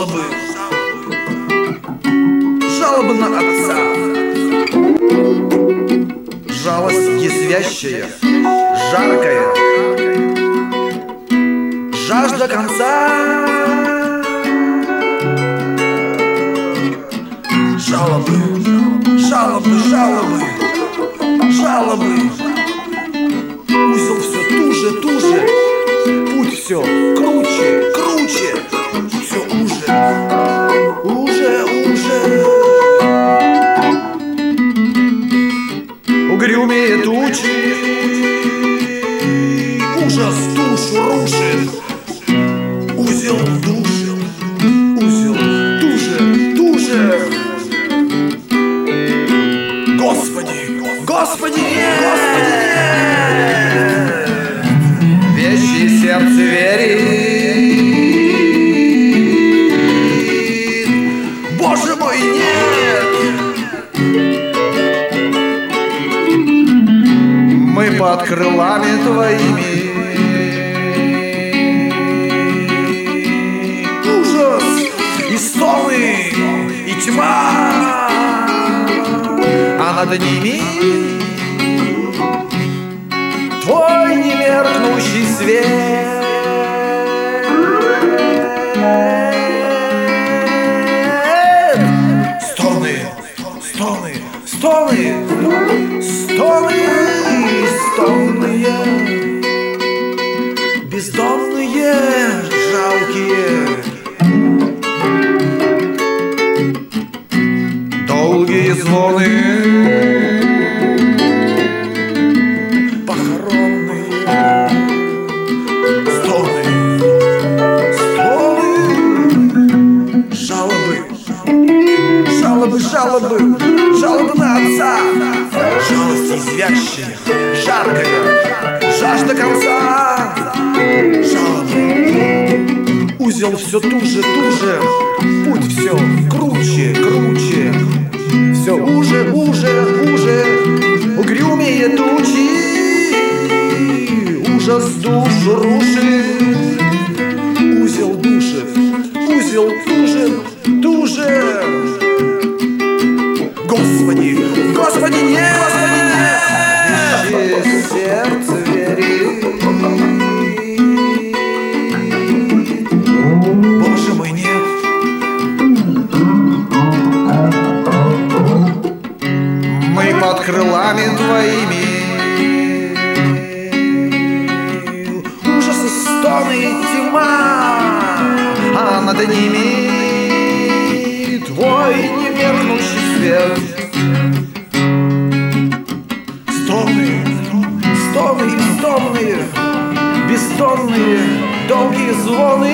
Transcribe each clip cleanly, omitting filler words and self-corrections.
жалобы, жалобы на отца. Жалость язвящая, жаркая, жажда конца. Жалобы, жалобы, жалобы, жалобы. Узел все туже, туже, путь все круче, круче, все уже, уже, уже. Угрюмее тучи, ужас душу рушит. Узел души, узел туже, туже. Господи, Господи, нет! Вещи сердце верит. Боже мой, нет! Мы под крылами Твоими. Ужас и стоны, и тьма, а над ними Твой немеркнущий свет. Стоны, стоны, стоны, стоны, стонные, бездомные, жалкие. Долгие звоны, похоронные, стоны, стоны, жалобы, жалобы, жалобы, жалобы на отца. Жалость извящая, жаркая, жажда конца. Жалобы, узел все туже, туже, путь все круче, круче. Все уже, уже, уже, угрюмее тучи, ужас душу рушит. Узел душит, узел тужит, туже. Господи, Господи, нет! Господи, нет! Сердце верит. Боже мой, нет! Под крылами Твоими. Ужас и стоны, и тьма, а над ними Твой немеркнущий свет. Стоны, стоны и стонные, бездонные, долгие звоны.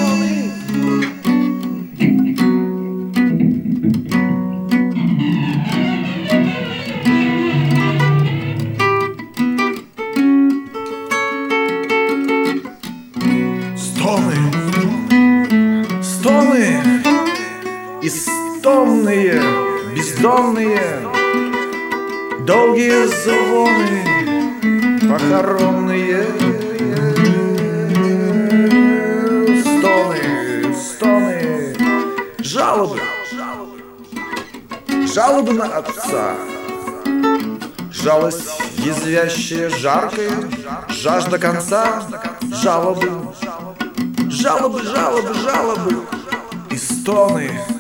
Стоны, стоны и стонные, бездонные, долгие звоны, похоронные. Стоны, стоны, жалобы, жалобы на отца. Жалость язвящая, жаркая, жажда конца. Жалобы, жалобы, жалобы, жалобы и стоны.